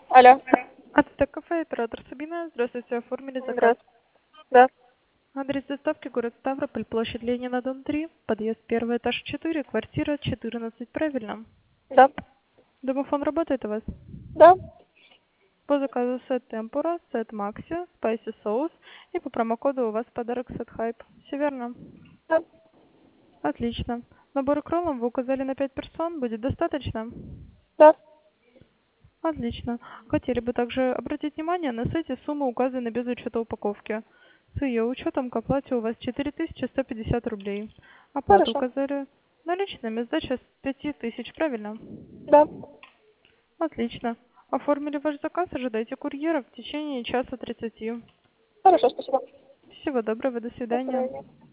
Алло. Ацтек кафе, оператор Сабина. Здравствуйте, оформили заказ. Здравствуйте. Да. Адрес доставки город Ставрополь, площадь Ленина, дом 3, подъезд 1, этаж 4, квартира 14, правильно? Да. Домофон работает у вас? Да. По заказу сет темпура, сет макси, спайси соус и по промокоду у вас подарок сет хайп. Все верно? Да. Отлично. Набор кроллом вы указали на 5 персон, будет достаточно? Да. Отлично. Хотели бы также обратить внимание, на сайте суммы указаны без учета упаковки. С ее учетом к оплате у вас 4150 рублей. Оплату Хорошо. указали наличными, сдача с 5000, правильно? Да. Отлично. Оформили ваш заказ, ожидайте курьера в течение часа 30. Хорошо, спасибо. Всего доброго, до До свидания. свидания.